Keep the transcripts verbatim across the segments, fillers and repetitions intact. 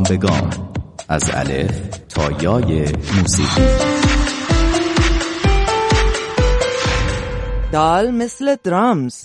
گام به گام از الف تا یای موسیقی. دال مثل درامز.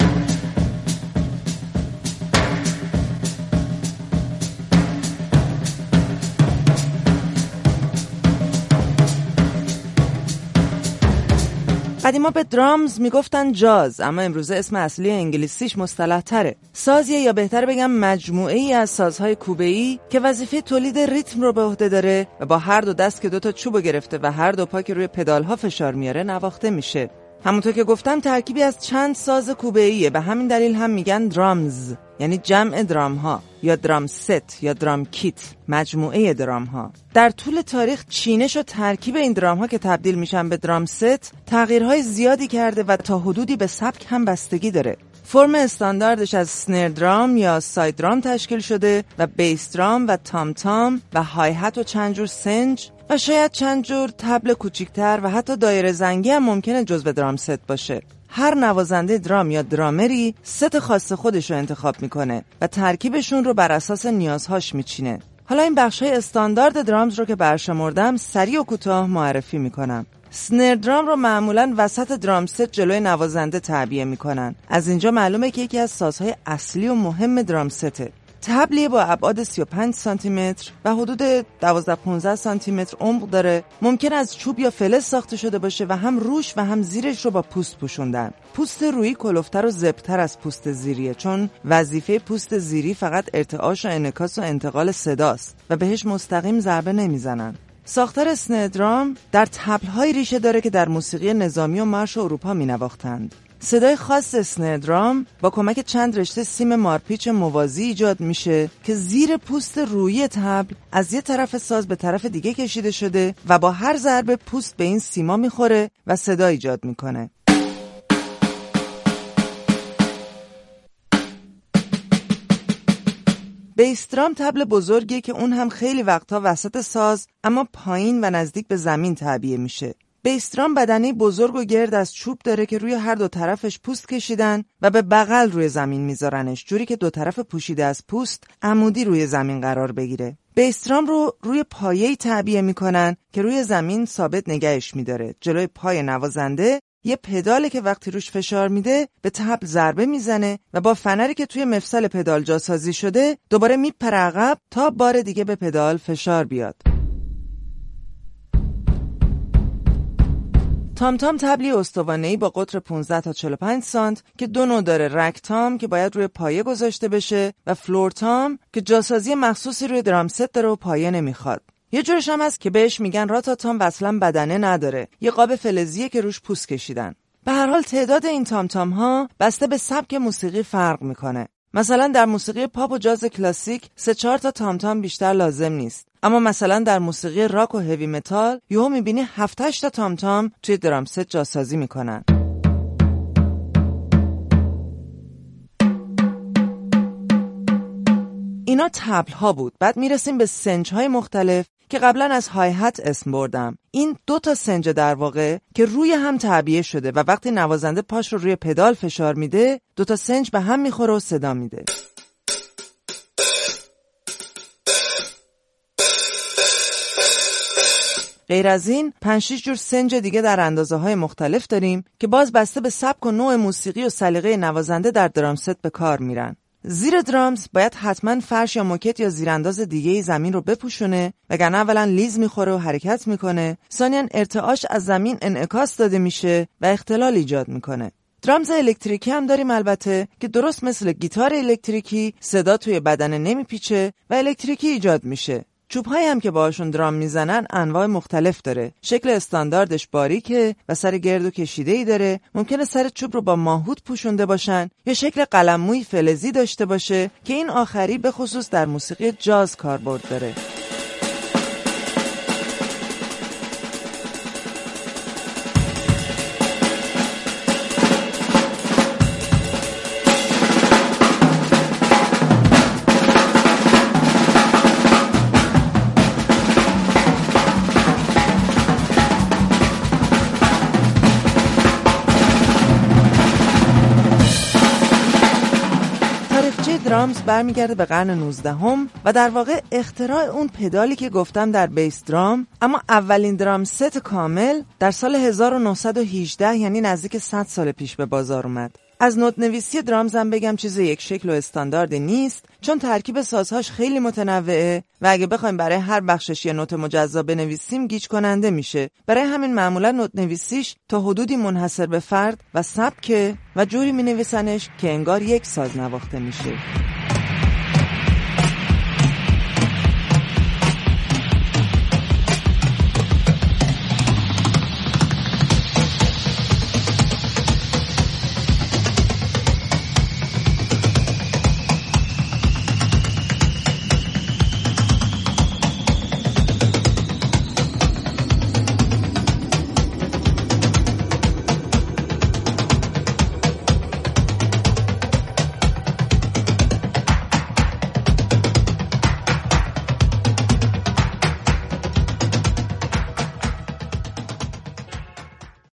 قدیما به درامز میگفتن جاز، اما امروزه اسم اصلی انگلیسیش مصطلح تره. سازیه، یا بهتر بگم مجموعه ای از سازهای کوبه‌ای که وظیفه تولید ریتم رو به عهده داره و با هر دو دست که دو تا چوبو گرفته و هر دو پا که روی پدالها فشار میاره نواخته میشه. همونطور که گفتم ترکیبی از چند ساز کوبه‌ایه، به همین دلیل هم میگن درامز، یعنی جمع درام ها، یا درام ست یا درام کیت، مجموعه درام ها. در طول تاریخ چینش و ترکیب این درام ها که تبدیل میشن به درام ست تغییرهای زیادی کرده و تا حدودی به سبک هم بستگی داره. فرم استانداردش از سنر درام یا ساید درام تشکیل شده و بیس درام و تام تام و های هت و چند جور سنج و شاید چند جور تبل کوچیکتر و حتی دایره زنگی هم ممکنه جزو درام ست باشه. هر نوازنده درام یا درامری ست خاص خودش رو انتخاب میکنه و ترکیبشون رو بر اساس نیازهاش میچینه. حالا این بخشای استاندارد درامز رو که برشمردم سریع و کوتاه معرفی میکنم. سنر درام رو معمولاً وسط درام ست جلوی نوازنده تعبیه میکنن. از اینجا معلومه که یکی از سازهای اصلی و مهم درام سته. تبلیه با ابعاد سی و پنج سانتی متر و حدود دوازده پانزده سانتی متر عمق داره. ممکن از چوب یا فلز ساخته شده باشه و هم روش و هم زیرش رو با پوست پوشوندن. پوست رویی کلفتر و زبطر از پوست زیریه، چون وظیفه پوست زیری فقط ارتعاش و انعکاس و انتقال صداست و بهش مستقیم ضربه نمیزنن. ساختار سنر درام در طبل‌های ریشه داره که در موسیقی نظامی و مارش اروپا می‌نواختند. صدای خاص سنر درام با کمک چند رشته سیم مارپیچ موازی ایجاد میشه که زیر پوست رویی طبل از یه طرف ساز به طرف دیگه کشیده شده و با هر ضربه پوست به این سیما میخوره و صدا ایجاد میکنه. بیس درام طبل بزرگیه که اون هم خیلی وقتا وسط ساز اما پایین و نزدیک به زمین تعبیه میشه. بیس درام بدنه بزرگ و گرد از چوب داره که روی هر دو طرفش پوست کشیدن و به بغل روی زمین میذارنش، جوری که دو طرف پوشیده از پوست عمودی روی زمین قرار بگیره. بیس درام رو روی پایه‌ای تعبیه میکنن که روی زمین ثابت نگهش میداره. جلوی پای نوازنده یه پداله که وقتی روش فشار میده به طبل ضربه میزنه و با فنری که توی مفصل پدال جاسازی شده دوباره میپره عقب تا بار دیگه به پدال فشار بیاد. تام تام طبلی استوانه‌ای با قطر پانزده تا چهل و پنج سانت که دو نوع داره، رک تام که باید روی پایه گذاشته بشه و فلور تام که جاسازی مخصوصی روی درام ست داره و پایه نمیخواد. یه جورش هم هست که بهش میگن راتا تام و اصلا بدنه نداره، یه قاب فلزیه که روش پوست کشیدن. به هر حال تعداد این تام تام ها بسته به سبک موسیقی فرق میکنه. مثلا در موسیقی پاپ و جاز کلاسیک سه چهار تا تام تام بیشتر لازم نیست، اما مثلا در موسیقی راک و هوی متال یهو میبینی هفت هشت تا تام تام توی درام ست جاسازی میکنن. اینا طبل ها بود. بعد میرسیم به سنج های مختلف که قبلا از های هت اسم بردم. این دو تا سنج در واقع که روی هم تعبیه شده و وقتی نوازنده پاش رو روی پدال فشار میده دو تا سنج به هم میخوره و صدا میده. غیر از این پنج شش جور سنج دیگه در اندازه های مختلف داریم که باز بسته به سبک و نوع موسیقی و سلیقه نوازنده در درام ست به کار میرن. زیر درامز باید حتما فرش یا موکت یا زیرانداز دیگه زمین رو بپوشونه، وگرنه اولا لیز میخوره و حرکت میکنه، ثانیاً ارتعاش از زمین انعکاس داده میشه و اختلال ایجاد میکنه. درامز الکتریکی هم داریم البته که درست مثل گیتار الکتریکی صدا توی بدن نمیپیچه و الکتریکی ایجاد میشه. چوب‌هایی هم که باهاشون درام میزنن انواع مختلف داره. شکل استانداردش باریکه و سر گرد و کشیده‌ای داره. ممکنه سر چوب رو با ماهوت پوشونده باشن یا شکل قلمموی فلزی داشته باشه که این آخری به خصوص در موسیقی جاز کاربرد داره. تاریخچه درامز برمیگرده به قرن نوزدهم و در واقع اختراع اون پدالی که گفتم در بیس درام، اما اولین درام ست کامل در سال هزار و نهصد و هجده، یعنی نزدیک صد سال پیش به بازار اومد. از نوت نویسی درامز هم بگم چیز یک شکل و استاندارد نیست، چون ترکیب سازهاش خیلی متنوعه و اگه بخوایم برای هر بخشش یه نوت مجزا بنویسیم گیج کننده میشه. برای همین معمولا نوت نویسیش تا حدودی منحصر به فرد و سبکه و جوری مینویسنش که انگار یک ساز نواخته میشه.